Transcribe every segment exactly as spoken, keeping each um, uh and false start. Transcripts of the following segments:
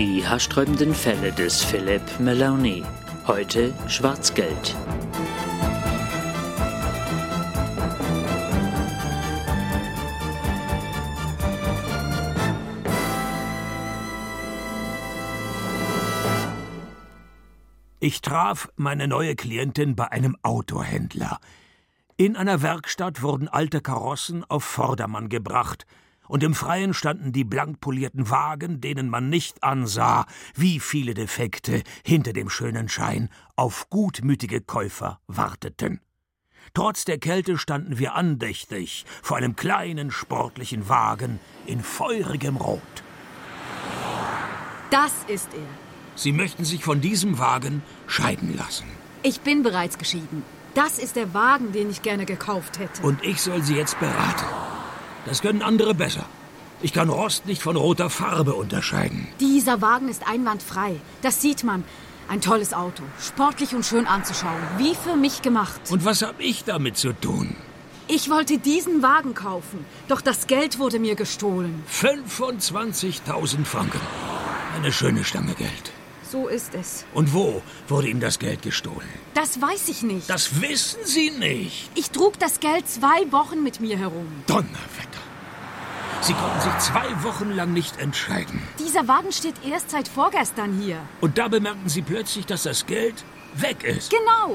Die haarsträubenden Fälle des Philip Maloney. Heute Schwarzgeld. Ich traf meine neue Klientin bei einem Autohändler. In einer Werkstatt wurden alte Karossen auf Vordermann gebracht, und im Freien standen die blank polierten Wagen, denen man nicht ansah, wie viele Defekte hinter dem schönen Schein auf gutmütige Käufer warteten. Trotz der Kälte standen wir andächtig vor einem kleinen, sportlichen Wagen in feurigem Rot. Das ist er. Sie möchten sich von diesem Wagen scheiden lassen. Ich bin bereits geschieden. Das ist der Wagen, den ich gerne gekauft hätte. Und ich soll Sie jetzt beraten. Das können andere besser. Ich kann Rost nicht von roter Farbe unterscheiden. Dieser Wagen ist einwandfrei. Das sieht man. Ein tolles Auto. Sportlich und schön anzuschauen. Wie für mich gemacht. Und was habe ich damit zu tun? Ich wollte diesen Wagen kaufen. Doch das Geld wurde mir gestohlen. fünfundzwanzigtausend Franken. Eine schöne Stange Geld. So ist es. Und wo wurde ihm das Geld gestohlen? Das weiß ich nicht. Das wissen Sie nicht. Ich trug das Geld zwei Wochen mit mir herum. Donnerwetter. Sie konnten sich zwei Wochen lang nicht entscheiden. Dieser Wagen steht erst seit vorgestern hier. Und da bemerkten Sie plötzlich, dass das Geld weg ist. Genau.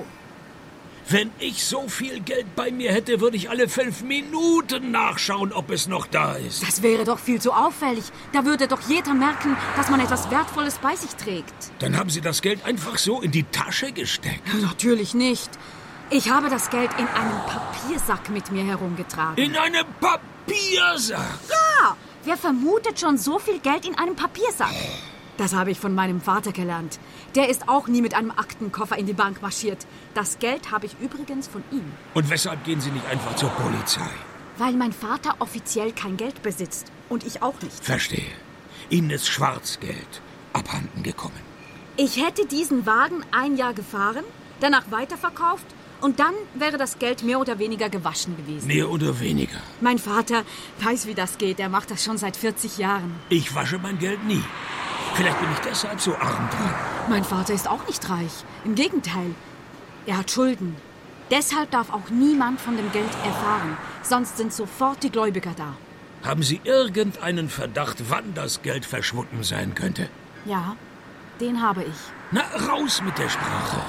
Wenn ich so viel Geld bei mir hätte, würde ich alle fünf Minuten nachschauen, ob es noch da ist. Das wäre doch viel zu auffällig. Da würde doch jeder merken, dass man etwas Wertvolles bei sich trägt. Dann haben Sie das Geld einfach so in die Tasche gesteckt. Natürlich nicht. Ich habe das Geld in einem Papiersack mit mir herumgetragen. In einem Papiersack? Ja! Wer vermutet schon so viel Geld in einem Papiersack? Das habe ich von meinem Vater gelernt. Der ist auch nie mit einem Aktenkoffer in die Bank marschiert. Das Geld habe ich übrigens von ihm. Und weshalb gehen Sie nicht einfach zur Polizei? Weil mein Vater offiziell kein Geld besitzt. Und ich auch nicht. Verstehe. Ihnen ist Schwarzgeld abhanden gekommen. Ich hätte diesen Wagen ein Jahr gefahren, danach weiterverkauft und dann wäre das Geld mehr oder weniger gewaschen gewesen. Mehr oder weniger? Mein Vater weiß, wie das geht. Er macht das schon seit vierzig Jahren. Ich wasche mein Geld nie. Vielleicht bin ich deshalb so arm dran. Mein Vater ist auch nicht reich. Im Gegenteil. Er hat Schulden. Deshalb darf auch niemand von dem Geld erfahren. Sonst sind sofort die Gläubiger da. Haben Sie irgendeinen Verdacht, wann das Geld verschwunden sein könnte? Ja, den habe ich. Na, raus mit der Sprache.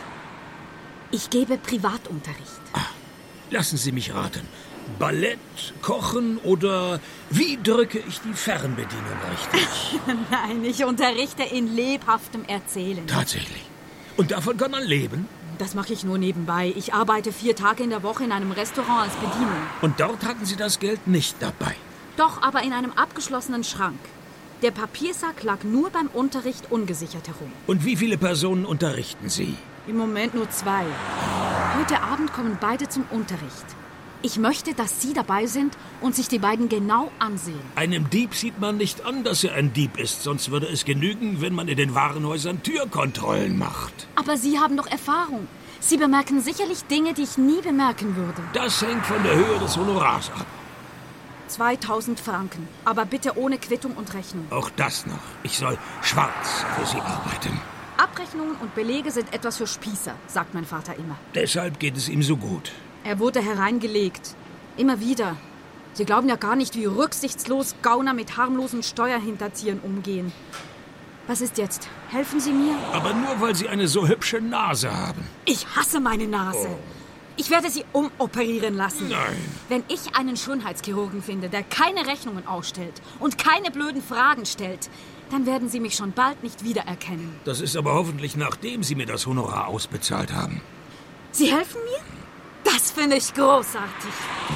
Ich gebe Privatunterricht. Ah, lassen Sie mich raten. Ballett, Kochen oder wie drücke ich die Fernbedienung richtig? Nein, ich unterrichte in lebhaftem Erzählen. Tatsächlich. Und davon kann man leben? Das mache ich nur nebenbei. Ich arbeite vier Tage in der Woche in einem Restaurant als Bedienung. Und dort hatten Sie das Geld nicht dabei? Doch, aber in einem abgeschlossenen Schrank. Der Papiersack lag nur beim Unterricht ungesichert herum. Und wie viele Personen unterrichten Sie? Im Moment nur zwei. Heute Abend kommen beide zum Unterricht. Ich möchte, dass Sie dabei sind und sich die beiden genau ansehen. Einem Dieb sieht man nicht an, dass er ein Dieb ist. Sonst würde es genügen, wenn man in den Warenhäusern Türkontrollen macht. Aber Sie haben doch Erfahrung. Sie bemerken sicherlich Dinge, die ich nie bemerken würde. Das hängt von der Höhe des Honorars ab. zweitausend Franken. Aber bitte ohne Quittung und Rechnung. Auch das noch. Ich soll schwarz für Sie arbeiten. Abrechnungen und Belege sind etwas für Spießer, sagt mein Vater immer. Deshalb geht es ihm so gut. Er wurde hereingelegt. Immer wieder. Sie glauben ja gar nicht, wie rücksichtslos Gauner mit harmlosen Steuerhinterziehern umgehen. Was ist jetzt? Helfen Sie mir? Aber nur, weil Sie eine so hübsche Nase haben. Ich hasse meine Nase. Oh. Ich werde sie umoperieren lassen. Nein. Wenn ich einen Schönheitschirurgen finde, der keine Rechnungen ausstellt und keine blöden Fragen stellt, dann werden Sie mich schon bald nicht wiedererkennen. Das ist aber hoffentlich, nachdem Sie mir das Honorar ausbezahlt haben. Sie helfen mir? Das finde ich großartig.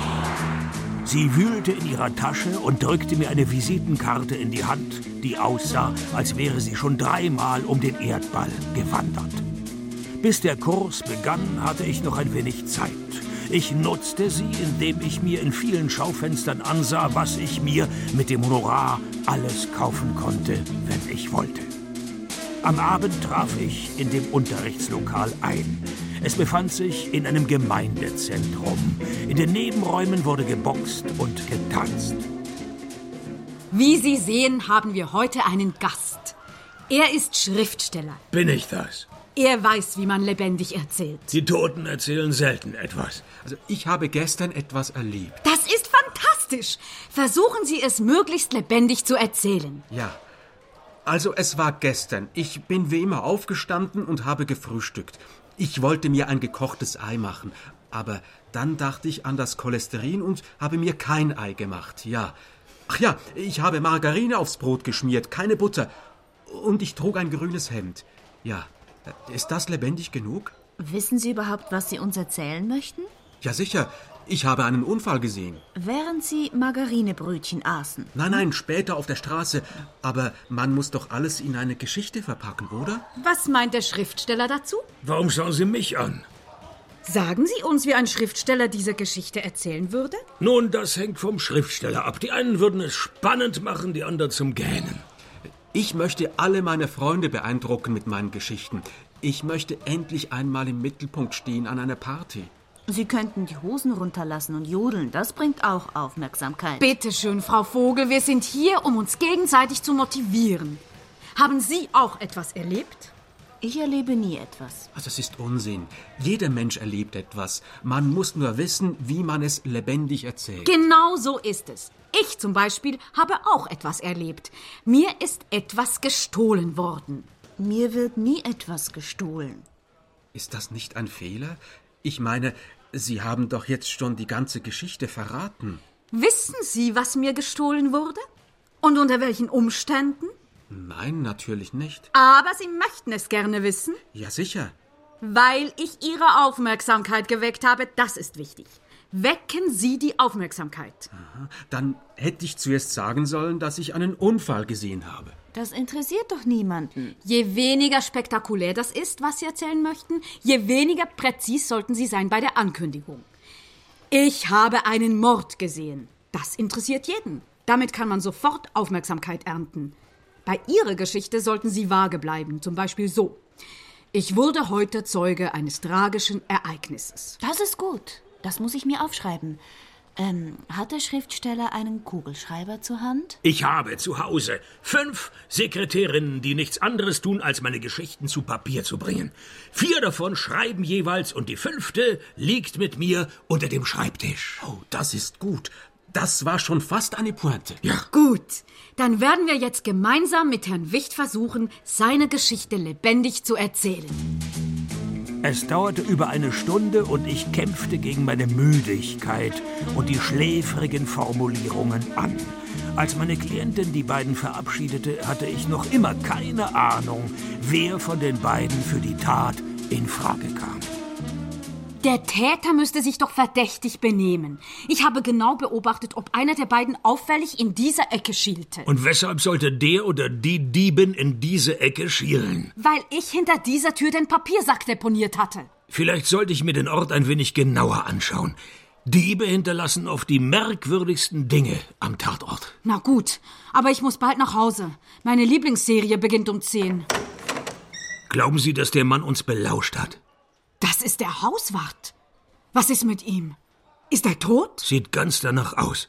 Sie wühlte in ihrer Tasche und drückte mir eine Visitenkarte in die Hand, die aussah, als wäre sie schon dreimal um den Erdball gewandert. Bis der Kurs begann, hatte ich noch ein wenig Zeit. Ich nutzte sie, indem ich mir in vielen Schaufenstern ansah, was ich mir mit dem Honorar alles kaufen konnte, wenn ich wollte. Am Abend traf ich in dem Unterrichtslokal ein. Es befand sich in einem Gemeindezentrum. In den Nebenräumen wurde geboxt und getanzt. Wie Sie sehen, haben wir heute einen Gast. Er ist Schriftsteller. Bin ich das? Er weiß, wie man lebendig erzählt. Die Toten erzählen selten etwas. Also ich habe gestern etwas erlebt. Das ist fantastisch. Versuchen Sie es möglichst lebendig zu erzählen. Ja, also es war gestern. Ich bin wie immer aufgestanden und habe gefrühstückt. Ich wollte mir ein gekochtes Ei machen, aber dann dachte ich an das Cholesterin und habe mir kein Ei gemacht, ja. Ach ja, ich habe Margarine aufs Brot geschmiert, keine Butter. Und ich trug ein grünes Hemd. Ja, ist das lebendig genug? Wissen Sie überhaupt, was Sie uns erzählen möchten? Ja, sicher. Ich habe einen Unfall gesehen. Während Sie Margarinebrötchen aßen? Nein, nein, später auf der Straße. Aber man muss doch alles in eine Geschichte verpacken, oder? Was meint der Schriftsteller dazu? Warum schauen Sie mich an? Sagen Sie uns, wie ein Schriftsteller diese Geschichte erzählen würde? Nun, das hängt vom Schriftsteller ab. Die einen würden es spannend machen, die anderen zum Gähnen. Ich möchte alle meine Freunde beeindrucken mit meinen Geschichten. Ich möchte endlich einmal im Mittelpunkt stehen an einer Party. Sie könnten die Hosen runterlassen und jodeln. Das bringt auch Aufmerksamkeit. Bitte schön, Frau Vogel, wir sind hier, um uns gegenseitig zu motivieren. Haben Sie auch etwas erlebt? Ich erlebe nie etwas. Also das ist Unsinn. Jeder Mensch erlebt etwas. Man muss nur wissen, wie man es lebendig erzählt. Genau so ist es. Ich zum Beispiel habe auch etwas erlebt. Mir ist etwas gestohlen worden. Mir wird nie etwas gestohlen. Ist das nicht ein Fehler? Ich meine, Sie haben doch jetzt schon die ganze Geschichte verraten. Wissen Sie, was mir gestohlen wurde? Und unter welchen Umständen? Nein, natürlich nicht. Aber Sie möchten es gerne wissen? Ja, sicher. Weil ich Ihre Aufmerksamkeit geweckt habe, das ist wichtig. Wecken Sie die Aufmerksamkeit. Aha. Dann hätte ich zuerst sagen sollen, dass ich einen Unfall gesehen habe. Das interessiert doch niemanden. Je weniger spektakulär das ist, was Sie erzählen möchten, je weniger präzis sollten Sie sein bei der Ankündigung. Ich habe einen Mord gesehen. Das interessiert jeden. Damit kann man sofort Aufmerksamkeit ernten. Bei Ihrer Geschichte sollten Sie vage bleiben, zum Beispiel so. Ich wurde heute Zeuge eines tragischen Ereignisses. Das ist gut. Das muss ich mir aufschreiben. Ähm, hat der Schriftsteller einen Kugelschreiber zur Hand? Ich habe zu Hause fünf Sekretärinnen, die nichts anderes tun, als meine Geschichten zu Papier zu bringen. Vier davon schreiben jeweils und die fünfte liegt mit mir unter dem Schreibtisch. Oh, das ist gut. Das war schon fast eine Pointe. Ja. Gut, dann werden wir jetzt gemeinsam mit Herrn Wicht versuchen, seine Geschichte lebendig zu erzählen. Es dauerte über eine Stunde und ich kämpfte gegen meine Müdigkeit und die schläfrigen Formulierungen an. Als meine Klientin die beiden verabschiedete, hatte ich noch immer keine Ahnung, wer von den beiden für die Tat in Frage kam. Der Täter müsste sich doch verdächtig benehmen. Ich habe genau beobachtet, ob einer der beiden auffällig in dieser Ecke schielte. Und weshalb sollte der oder die Diebin in diese Ecke schielen? Weil ich hinter dieser Tür den Papiersack deponiert hatte. Vielleicht sollte ich mir den Ort ein wenig genauer anschauen. Diebe hinterlassen oft die merkwürdigsten Dinge am Tatort. Na gut, aber ich muss bald nach Hause. Meine Lieblingsserie beginnt um zehn. Glauben Sie, dass der Mann uns belauscht hat? Das ist der Hauswart. Was ist mit ihm? Ist er tot? Sieht ganz danach aus.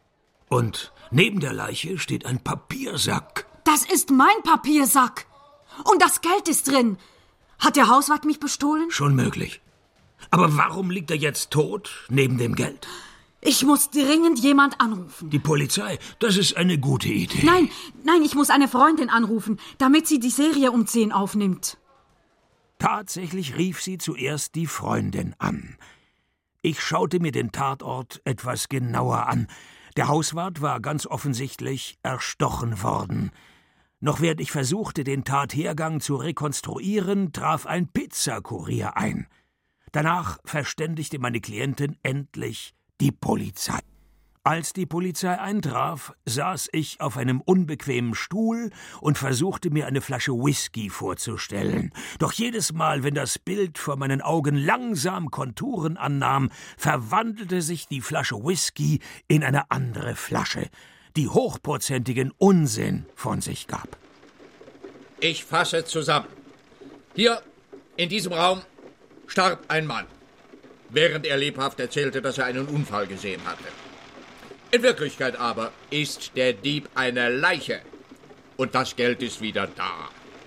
Und neben der Leiche steht ein Papiersack. Das ist mein Papiersack. Und das Geld ist drin. Hat der Hauswart mich bestohlen? Schon möglich. Aber warum liegt er jetzt tot neben dem Geld? Ich muss dringend jemand anrufen. Die Polizei? Das ist eine gute Idee. Nein, nein, ich muss eine Freundin anrufen, damit sie die Serie um zehn aufnimmt. Tatsächlich rief sie zuerst die Freundin an. Ich schaute mir den Tatort etwas genauer an. Der Hauswart war ganz offensichtlich erstochen worden. Noch während ich versuchte, den Tathergang zu rekonstruieren, traf ein Pizzakurier ein. Danach verständigte meine Klientin endlich die Polizei. Als die Polizei eintraf, saß ich auf einem unbequemen Stuhl und versuchte mir eine Flasche Whisky vorzustellen. Doch jedes Mal, wenn das Bild vor meinen Augen langsam Konturen annahm, verwandelte sich die Flasche Whisky in eine andere Flasche, die hochprozentigen Unsinn von sich gab. Ich fasse zusammen. Hier, in diesem Raum, starb ein Mann, während er lebhaft erzählte, dass er einen Unfall gesehen hatte. In Wirklichkeit aber ist der Dieb eine Leiche und das Geld ist wieder da.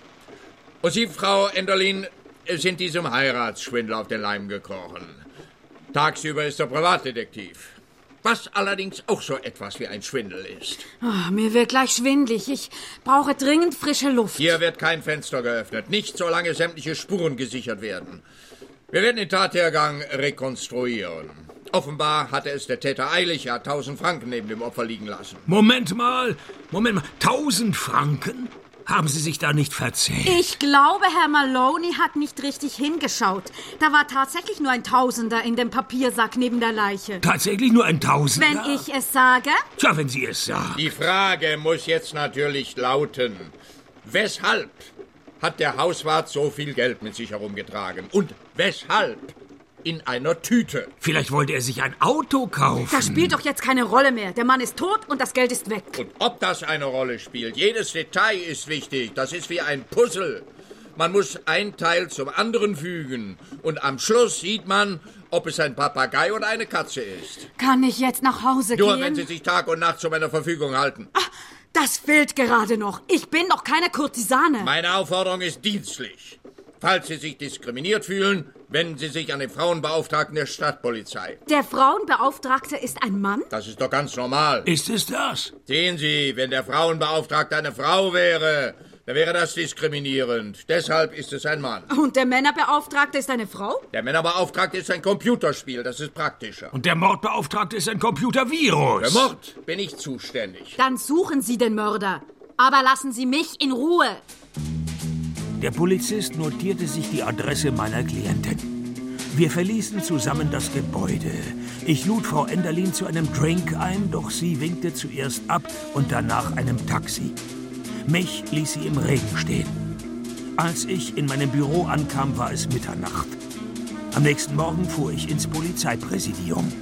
Und Sie, Frau Enderlin, sind diesem Heiratsschwindel auf den Leim gekrochen. Tagsüber ist er Privatdetektiv. Was allerdings auch so etwas wie ein Schwindel ist. Oh, mir wird gleich schwindlig. Ich brauche dringend frische Luft. Hier wird kein Fenster geöffnet. Nicht, solange sämtliche Spuren gesichert werden. Wir werden den Tathergang rekonstruieren. Offenbar hatte es der Täter eilig. Er hat tausend Franken neben dem Opfer liegen lassen. Moment mal, Moment mal. Tausend Franken? Haben Sie sich da nicht verzählt? Ich glaube, Herr Maloney hat nicht richtig hingeschaut. Da war tatsächlich nur ein Tausender in dem Papiersack neben der Leiche. Tatsächlich nur ein Tausender? Wenn ich es sage? Tja, wenn Sie es sagen. Die Frage muss jetzt natürlich lauten: Weshalb hat der Hauswart so viel Geld mit sich herumgetragen? Und weshalb in einer Tüte? Vielleicht wollte er sich ein Auto kaufen. Das spielt doch jetzt keine Rolle mehr. Der Mann ist tot und das Geld ist weg. Und ob das eine Rolle spielt, jedes Detail ist wichtig. Das ist wie ein Puzzle. Man muss ein Teil zum anderen fügen. Und am Schluss sieht man, ob es ein Papagei oder eine Katze ist. Kann ich jetzt nach Hause Nur gehen? wenn Sie sich Tag und Nacht zu meiner Verfügung halten. Ach, das fehlt gerade noch. Ich bin doch keine Kurtisane. Meine Aufforderung ist dienstlich. Falls Sie sich diskriminiert fühlen, wenden Sie sich an den Frauenbeauftragten der Stadtpolizei. Der Frauenbeauftragte ist ein Mann? Das ist doch ganz normal. Ist es das? Sehen Sie, wenn der Frauenbeauftragte eine Frau wäre, dann wäre das diskriminierend. Deshalb ist es ein Mann. Und der Männerbeauftragte ist eine Frau? Der Männerbeauftragte ist ein Computerspiel, das ist praktischer. Und der Mordbeauftragte ist ein Computervirus. Für Mord bin ich zuständig. Dann suchen Sie den Mörder. Aber lassen Sie mich in Ruhe. Der Polizist notierte sich die Adresse meiner Klientin. Wir verließen zusammen das Gebäude. Ich lud Frau Enderlin zu einem Drink ein, doch sie winkte zuerst ab und danach einem Taxi. Mich ließ sie im Regen stehen. Als ich in meinem Büro ankam, war es Mitternacht. Am nächsten Morgen fuhr ich ins Polizeipräsidium.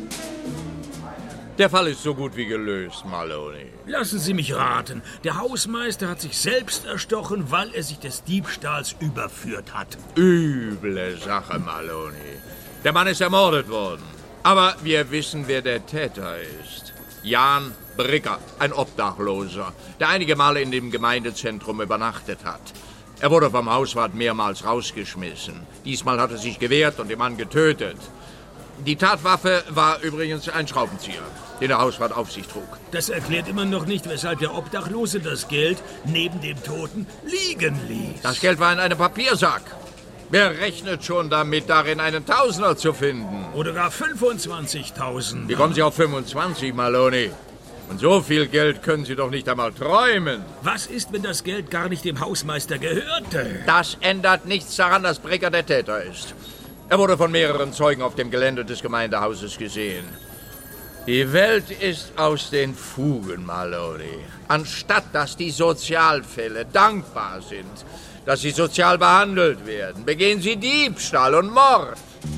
Der Fall ist so gut wie gelöst, Maloney. Lassen Sie mich raten. Der Hausmeister hat sich selbst erstochen, weil er sich des Diebstahls überführt hat. Üble Sache, Maloney. Der Mann ist ermordet worden. Aber wir wissen, wer der Täter ist. Jan Bricker, ein Obdachloser, der einige Male in dem Gemeindezentrum übernachtet hat. Er wurde vom Hauswart mehrmals rausgeschmissen. Diesmal hat er sich gewehrt und den Mann getötet. Die Tatwaffe war übrigens ein Schraubenzieher, den der Hauswart auf sich trug. Das erklärt immer noch nicht, weshalb der Obdachlose das Geld neben dem Toten liegen ließ. Das Geld war in einem Papiersack. Wer rechnet schon damit, darin einen Tausender zu finden? Oder gar fünfundzwanzigtausend. Wie kommen Sie auf fünfundzwanzig, Maloney? Und so viel Geld können Sie doch nicht einmal träumen. Was ist, wenn das Geld gar nicht dem Hausmeister gehörte? Das ändert nichts daran, dass Bricker der Täter ist. Er wurde von mehreren Zeugen auf dem Gelände des Gemeindehauses gesehen. Die Welt ist aus den Fugen, Maloney. Anstatt dass die Sozialfälle dankbar sind, dass sie sozial behandelt werden, begehen sie Diebstahl und Mord.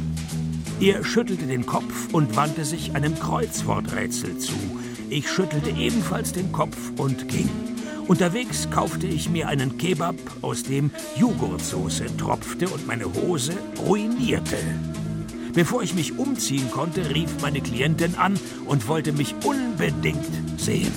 Er schüttelte den Kopf und wandte sich einem Kreuzworträtsel zu. Ich schüttelte ebenfalls den Kopf und ging. Unterwegs kaufte ich mir einen Kebab, aus dem Joghurtsoße tropfte und meine Hose ruinierte. Bevor ich mich umziehen konnte, rief meine Klientin an und wollte mich unbedingt sehen.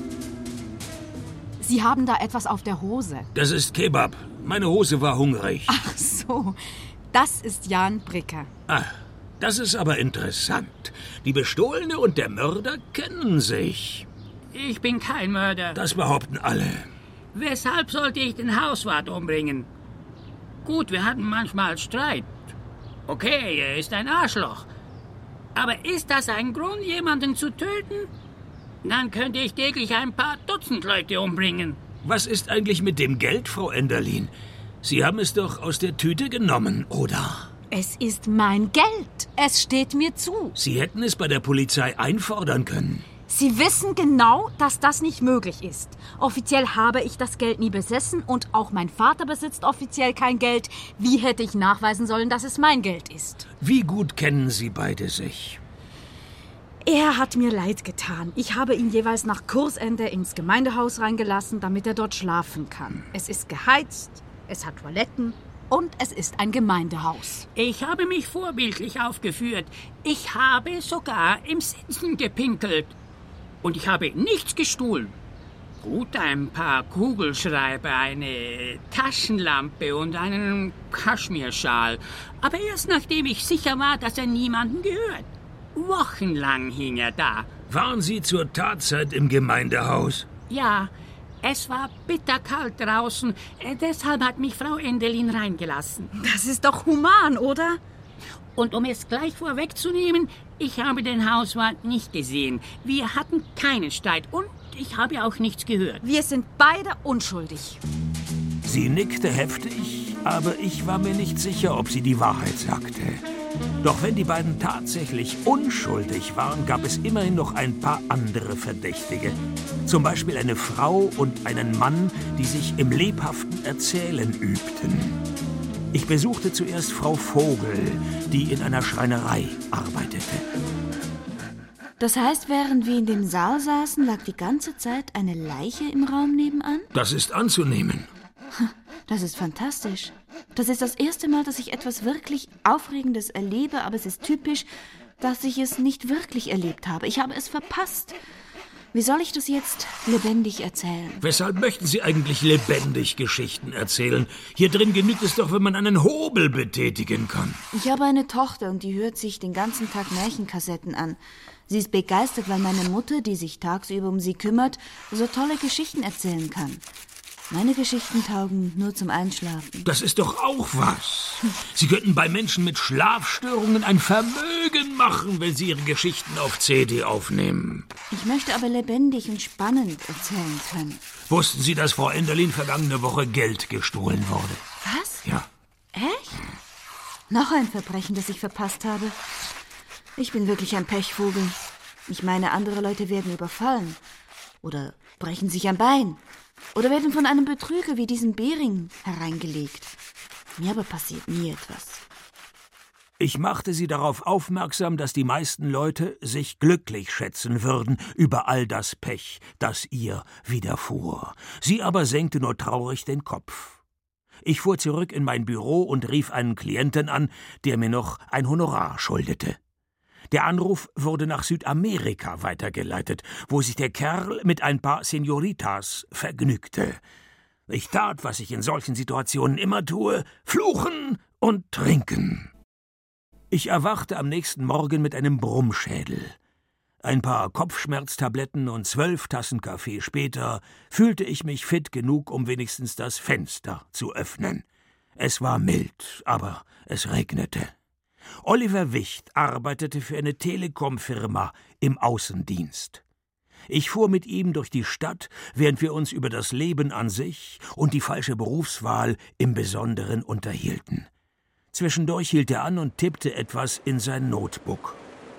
Sie haben da etwas auf der Hose. Das ist Kebab. Meine Hose war hungrig. Ach so, das ist Jan Bricker. Ah, das ist aber interessant. Die Bestohlene und der Mörder kennen sich. Ich bin kein Mörder. Das behaupten alle. Weshalb sollte ich den Hauswart umbringen? Gut, wir hatten manchmal Streit. Okay, er ist ein Arschloch. Aber ist das ein Grund, jemanden zu töten? Dann könnte ich täglich ein paar Dutzend Leute umbringen. Was ist eigentlich mit dem Geld, Frau Enderlin? Sie haben es doch aus der Tüte genommen, oder? Es ist mein Geld. Es steht mir zu. Sie hätten es bei der Polizei einfordern können. Sie wissen genau, dass das nicht möglich ist. Offiziell habe ich das Geld nie besessen und auch mein Vater besitzt offiziell kein Geld. Wie hätte ich nachweisen sollen, dass es mein Geld ist? Wie gut kennen Sie beide sich? Er hat mir leid getan. Ich habe ihn jeweils nach Kursende ins Gemeindehaus reingelassen, damit er dort schlafen kann. Es ist geheizt, es hat Toiletten und es ist ein Gemeindehaus. Ich habe mich vorbildlich aufgeführt. Ich habe sogar im Sitzen gepinkelt. Und ich habe nichts gestohlen. Gut, ein paar Kugelschreiber, eine Taschenlampe und einen Kaschmirschal. Aber erst nachdem ich sicher war, dass er niemanden gehört. Wochenlang hing er da. Waren Sie zur Tatzeit im Gemeindehaus? Ja, es war bitterkalt draußen. Äh, deshalb hat mich Frau Endelin reingelassen. Das ist doch human, oder? Und um es gleich vorwegzunehmen, ich habe den Hauswart nicht gesehen. Wir hatten keinen Streit und ich habe auch nichts gehört. Wir sind beide unschuldig. Sie nickte heftig, aber ich war mir nicht sicher, ob sie die Wahrheit sagte. Doch wenn die beiden tatsächlich unschuldig waren, gab es immerhin noch ein paar andere Verdächtige. Zum Beispiel eine Frau und einen Mann, die sich im lebhaften Erzählen übten. Ich besuchte zuerst Frau Vogel, die in einer Schreinerei arbeitete. Das heißt, während wir in dem Saal saßen, lag die ganze Zeit eine Leiche im Raum nebenan? Das ist anzunehmen. Das ist fantastisch. Das ist das erste Mal, dass ich etwas wirklich Aufregendes erlebe, aber es ist typisch, dass ich es nicht wirklich erlebt habe. Ich habe es verpasst. Wie soll ich das jetzt lebendig erzählen? Weshalb möchten Sie eigentlich lebendig Geschichten erzählen? Hier drin genügt es doch, wenn man einen Hobel betätigen kann. Ich habe eine Tochter und die hört sich den ganzen Tag Märchenkassetten an. Sie ist begeistert, weil meine Mutter, die sich tagsüber um sie kümmert, so tolle Geschichten erzählen kann. Meine Geschichten taugen nur zum Einschlafen. Das ist doch auch was. Sie könnten bei Menschen mit Schlafstörungen ein Vermögen machen, wenn sie ihre Geschichten auf C D aufnehmen. Ich möchte aber lebendig und spannend erzählen können. Wussten Sie, dass Frau Enderlin vergangene Woche Geld gestohlen wurde? Was? Ja. Echt? Noch ein Verbrechen, das ich verpasst habe. Ich bin wirklich ein Pechvogel. Ich meine, andere Leute werden überfallen. Oder brechen sich ein Bein. Oder werden von einem Betrüger wie diesem Bering hereingelegt. Mir aber passiert nie etwas. Ich machte sie darauf aufmerksam, dass die meisten Leute sich glücklich schätzen würden über all das Pech, das ihr widerfuhr. Sie aber senkte nur traurig den Kopf. Ich fuhr zurück in mein Büro und rief einen Klienten an, der mir noch ein Honorar schuldete. Der Anruf wurde nach Südamerika weitergeleitet, wo sich der Kerl mit ein paar Senoritas vergnügte. Ich tat, was ich in solchen Situationen immer tue, fluchen und trinken. Ich erwachte am nächsten Morgen mit einem Brummschädel. Ein paar Kopfschmerztabletten und zwölf Tassen Kaffee später fühlte ich mich fit genug, um wenigstens das Fenster zu öffnen. Es war mild, aber es regnete. Oliver Wicht arbeitete für eine Telekom-Firma im Außendienst. Ich fuhr mit ihm durch die Stadt, während wir uns über das Leben an sich und die falsche Berufswahl im Besonderen unterhielten. Zwischendurch hielt er an und tippte etwas in sein Notebook.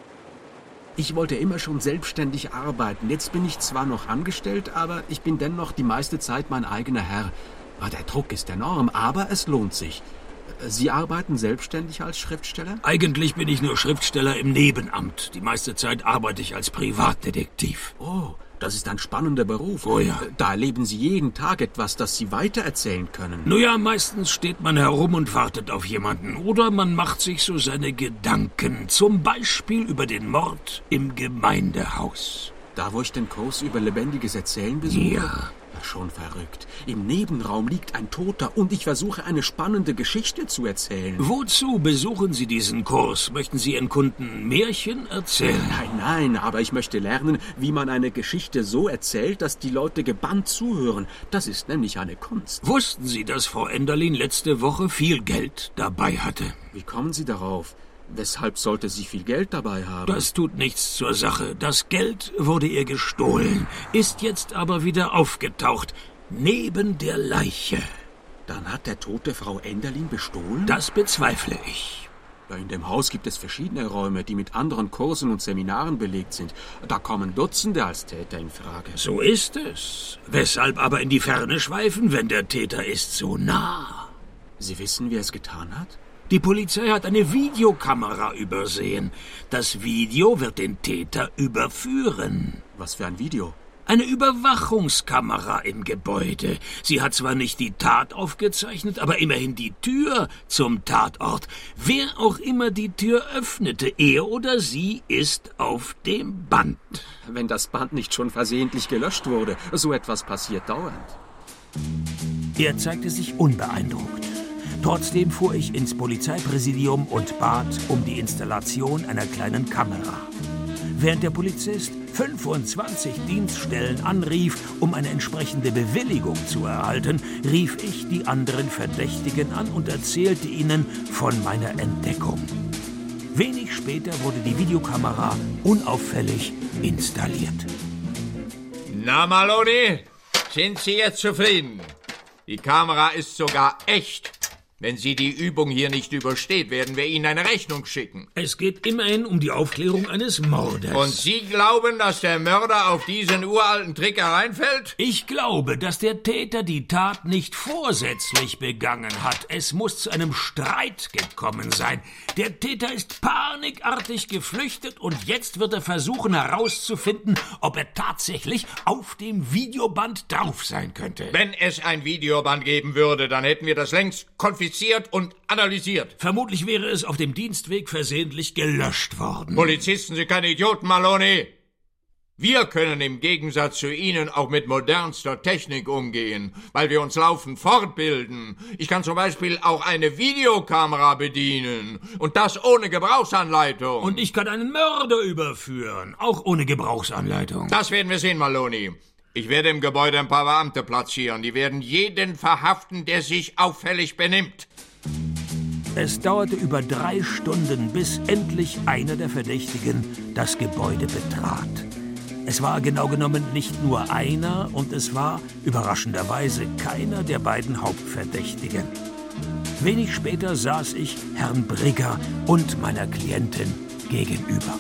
Ich wollte immer schon selbstständig arbeiten. Jetzt bin ich zwar noch angestellt, aber ich bin dennoch die meiste Zeit mein eigener Herr. Der Druck ist enorm, aber es lohnt sich. Sie arbeiten selbstständig als Schriftsteller? Eigentlich bin ich nur Schriftsteller im Nebenamt. Die meiste Zeit arbeite ich als Privatdetektiv. Oh, das ist ein spannender Beruf. Oh ja. Da erleben Sie jeden Tag etwas, das Sie weitererzählen können. Nun ja, meistens steht man herum und wartet auf jemanden. Oder man macht sich so seine Gedanken. Zum Beispiel über den Mord im Gemeindehaus. Da, wo ich den Kurs über lebendiges Erzählen besuche? Ja. Schon verrückt. Im Nebenraum liegt ein Toter und ich versuche, eine spannende Geschichte zu erzählen. Wozu besuchen Sie diesen Kurs? Möchten Sie Ihren Kunden Märchen erzählen? Nein, nein, aber ich möchte lernen, wie man eine Geschichte so erzählt, dass die Leute gebannt zuhören. Das ist nämlich eine Kunst. Wussten Sie, dass Frau Enderlin letzte Woche viel Geld dabei hatte? Wie kommen Sie darauf? Weshalb sollte sie viel Geld dabei haben? Das tut nichts zur Sache. Das Geld wurde ihr gestohlen, ist jetzt aber wieder aufgetaucht, neben der Leiche. Dann hat der Tote Frau Enderlin bestohlen? Das bezweifle ich. Ja, in dem Haus gibt es verschiedene Räume, die mit anderen Kursen und Seminaren belegt sind. Da kommen Dutzende als Täter in Frage. So ist es. Weshalb aber in die Ferne schweifen, wenn der Täter ist so nah? Sie wissen, wer es getan hat? Die Polizei hat eine Videokamera übersehen. Das Video wird den Täter überführen. Was für ein Video? Eine Überwachungskamera im Gebäude. Sie hat zwar nicht die Tat aufgezeichnet, aber immerhin die Tür zum Tatort. Wer auch immer die Tür öffnete, er oder sie ist auf dem Band. Wenn das Band nicht schon versehentlich gelöscht wurde, so etwas passiert dauernd. Er zeigte sich unbeeindruckt. Trotzdem fuhr ich ins Polizeipräsidium und bat um die Installation einer kleinen Kamera. Während der Polizist fünfundzwanzig Dienststellen anrief, um eine entsprechende Bewilligung zu erhalten, rief ich die anderen Verdächtigen an und erzählte ihnen von meiner Entdeckung. Wenig später wurde die Videokamera unauffällig installiert. Na, Maloney, sind Sie jetzt zufrieden? Die Kamera ist sogar echt. Wenn sie die Übung hier nicht übersteht, werden wir Ihnen eine Rechnung schicken. Es geht immerhin um die Aufklärung eines Mordes. Und Sie glauben, dass der Mörder auf diesen uralten Trick hereinfällt? Ich glaube, dass der Täter die Tat nicht vorsätzlich begangen hat. Es muss zu einem Streit gekommen sein. Der Täter ist panikartig geflüchtet und jetzt wird er versuchen herauszufinden, ob er tatsächlich auf dem Videoband drauf sein könnte. Wenn es ein Videoband geben würde, dann hätten wir das längst konfisziert und analysiert. Vermutlich wäre es auf dem Dienstweg versehentlich gelöscht worden. Polizisten sind keine Idioten, Maloney. Wir können im Gegensatz zu Ihnen auch mit modernster Technik umgehen, weil wir uns laufend fortbilden. Ich kann zum Beispiel auch eine Videokamera bedienen und das ohne Gebrauchsanleitung. Und ich kann einen Mörder überführen, auch ohne Gebrauchsanleitung. Das werden wir sehen, Maloney. Ich werde im Gebäude ein paar Beamte platzieren. Die werden jeden verhaften, der sich auffällig benimmt. Es dauerte über drei Stunden, bis endlich einer der Verdächtigen das Gebäude betrat. Es war genau genommen nicht nur einer und es war überraschenderweise keiner der beiden Hauptverdächtigen. Wenig später saß ich Herrn Brigger und meiner Klientin gegenüber.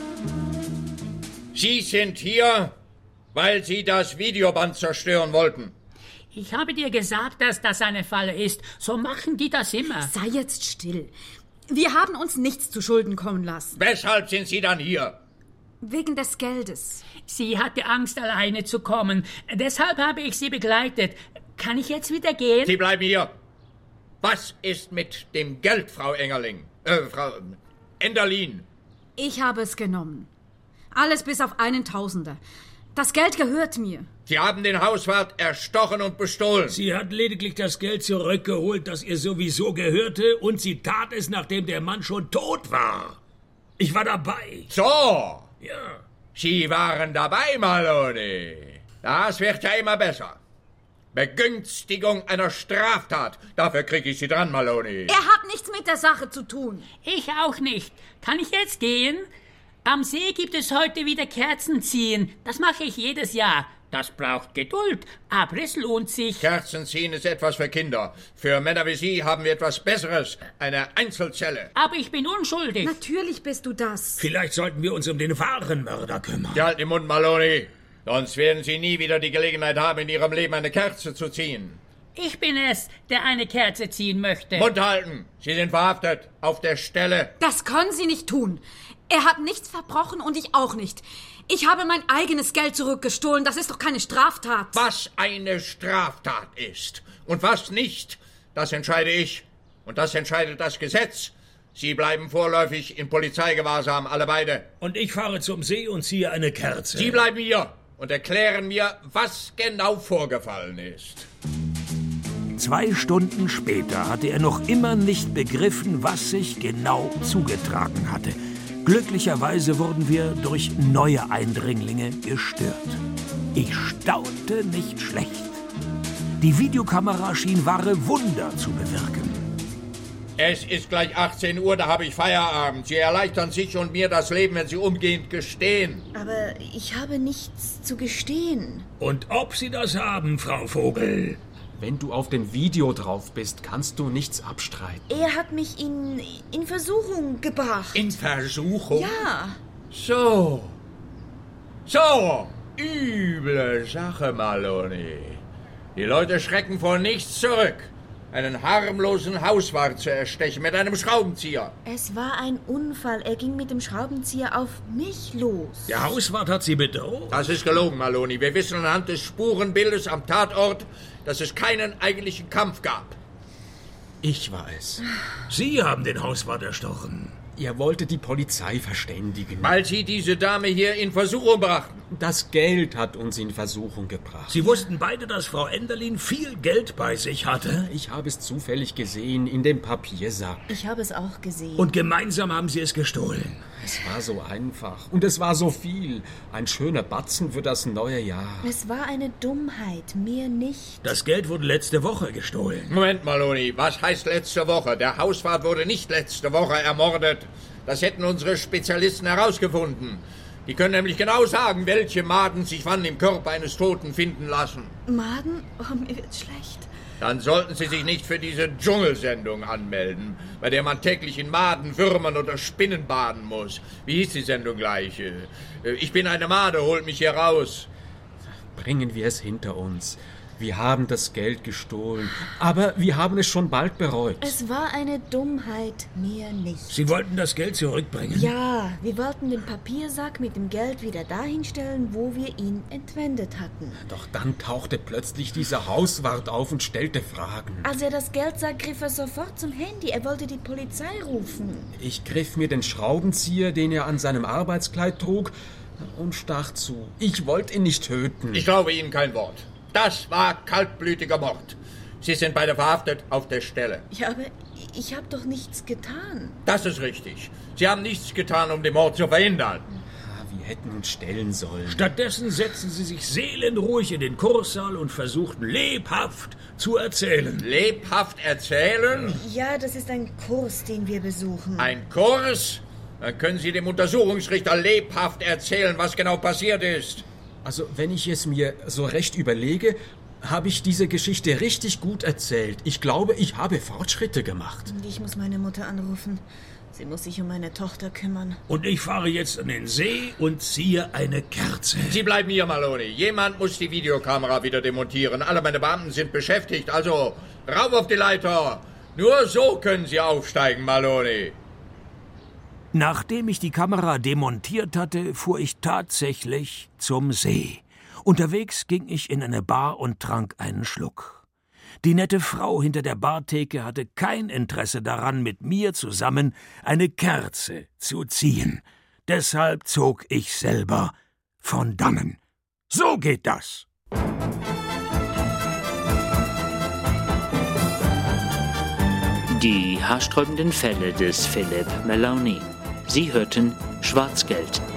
Sie sind hier, weil Sie das Videoband zerstören wollten. Ich habe dir gesagt, dass das eine Falle ist. So machen die das immer. Sei jetzt still. Wir haben uns nichts zu Schulden kommen lassen. Weshalb sind Sie dann hier? Wegen des Geldes. Sie hatte Angst, alleine zu kommen. Deshalb habe ich sie begleitet. Kann ich jetzt wieder gehen? Sie bleiben hier. Was ist mit dem Geld, Frau Engerling? Äh, Frau Enderlin? Ich habe es genommen. Alles bis auf einen Tausender. Das Geld gehört mir. Sie haben den Hauswart erstochen und bestohlen. Sie hat lediglich das Geld zurückgeholt, das ihr sowieso gehörte, und sie tat es, nachdem der Mann schon tot war. Ich war dabei. So. Ja. Sie waren dabei, Maloney. Das wird ja immer besser. Begünstigung einer Straftat. Dafür kriege ich Sie dran, Maloney. Er hat nichts mit der Sache zu tun. Ich auch nicht. Kann ich jetzt gehen? Am See gibt es heute wieder Kerzen ziehen. Das mache ich jedes Jahr. Das braucht Geduld, aber es lohnt sich. Kerzen ziehen ist etwas für Kinder. Für Männer wie Sie haben wir etwas Besseres. Eine Einzelzelle. Aber ich bin unschuldig. Natürlich bist du das. Vielleicht sollten wir uns um den wahren Mörder kümmern. Sie halten den Mund, Maloney. Sonst werden Sie nie wieder die Gelegenheit haben, in Ihrem Leben eine Kerze zu ziehen. Ich bin es, der eine Kerze ziehen möchte. Mund halten! Sie sind verhaftet. Auf der Stelle. Das können Sie nicht tun. Er hat nichts verbrochen und ich auch nicht. Ich habe mein eigenes Geld zurückgestohlen. Das ist doch keine Straftat. Was eine Straftat ist und was nicht, das entscheide ich. Und das entscheidet das Gesetz. Sie bleiben vorläufig in Polizeigewahrsam, alle beide. Und ich fahre zum See und ziehe eine Kerze. Sie bleiben hier und erklären mir, was genau vorgefallen ist. Zwei Stunden später hatte er noch immer nicht begriffen, was sich genau zugetragen hatte. Glücklicherweise wurden wir durch neue Eindringlinge gestört. Ich staunte nicht schlecht. Die Videokamera schien wahre Wunder zu bewirken. Es ist gleich achtzehn Uhr, da habe ich Feierabend. Sie erleichtern sich und mir das Leben, wenn Sie umgehend gestehen. Aber ich habe nichts zu gestehen. Und ob Sie das haben, Frau Vogel? Wenn du auf dem Video drauf bist, kannst du nichts abstreiten. Er hat mich in, in Versuchung gebracht. In Versuchung? Ja. So. So. Üble Sache, Maloney. Die Leute schrecken vor nichts zurück. einen harmlosen Hauswart zu erstechen mit einem Schraubenzieher. Es war ein Unfall. Er ging mit dem Schraubenzieher auf mich los. Der Hauswart hat Sie bedroht? Das ist gelogen, Maloney. Wir wissen anhand des Spurenbildes am Tatort, dass es keinen eigentlichen Kampf gab. Ich war es. Sie haben den Hauswart erstochen. Er wollte die Polizei verständigen. Weil Sie diese Dame hier in Versuchung brachten. Das Geld hat uns in Versuchung gebracht. Sie wussten beide, dass Frau Enderlin viel Geld bei sich hatte? Ich habe es zufällig gesehen in dem Papiersack. Ich habe es auch gesehen. Und gemeinsam haben Sie es gestohlen? Es war so einfach. Und es war so viel. Ein schöner Batzen für das neue Jahr. Es war eine Dummheit, mir nicht. Das Geld wurde letzte Woche gestohlen. Moment, Maloney, was heißt letzte Woche? Der Hauswart wurde nicht letzte Woche ermordet. Das hätten unsere Spezialisten herausgefunden. Die können nämlich genau sagen, welche Maden sich wann im Körper eines Toten finden lassen. Maden? Oh, mir wird schlecht. Dann sollten Sie sich nicht für diese Dschungelsendung anmelden, bei der man täglich in Maden, Würmern oder Spinnen baden muss. Wie hieß die Sendung gleich? Ich bin eine Made, holt mich hier raus. Bringen wir es hinter uns. Wir haben das Geld gestohlen, aber wir haben es schon bald bereut. Es war eine Dummheit, mir nicht. Sie wollten das Geld zurückbringen? Ja, wir wollten den Papiersack mit dem Geld wieder dahin stellen, wo wir ihn entwendet hatten. Doch dann tauchte plötzlich dieser Hauswart auf und stellte Fragen. Als er das Geld sah, griff er sofort zum Handy. Er wollte die Polizei rufen. Ich griff mir den Schraubenzieher, den er an seinem Arbeitskleid trug, und stach zu. Ich wollte ihn nicht töten. Ich glaube Ihnen kein Wort. Das war kaltblütiger Mord. Sie sind beide verhaftet auf der Stelle. Ja, aber ich habe doch nichts getan. Das ist richtig. Sie haben nichts getan, um den Mord zu verhindern. Wir hätten uns stellen sollen. Stattdessen setzten Sie sich seelenruhig in den Kurssaal und versuchten lebhaft zu erzählen. Lebhaft erzählen? Ja, das ist ein Kurs, den wir besuchen. Ein Kurs? Dann können Sie dem Untersuchungsrichter lebhaft erzählen, was genau passiert ist. Also, wenn ich es mir so recht überlege, habe ich diese Geschichte richtig gut erzählt. Ich glaube, ich habe Fortschritte gemacht. Ich muss meine Mutter anrufen. Sie muss sich um meine Tochter kümmern. Und ich fahre jetzt an den See und ziehe eine Kerze. Sie bleiben hier, Maloney. Jemand muss die Videokamera wieder demontieren. Alle meine Beamten sind beschäftigt. Also, rauf auf die Leiter. Nur so können Sie aufsteigen, Maloney. Nachdem ich die Kamera demontiert hatte, fuhr ich tatsächlich zum See. Unterwegs ging ich in eine Bar und trank einen Schluck. Die nette Frau hinter der Bartheke hatte kein Interesse daran, mit mir zusammen eine Kerze zu ziehen. Deshalb zog ich selber von dannen. So geht das. Die haarsträubenden Fälle des Philippe Maloney. Sie hörten Schwarzgeld.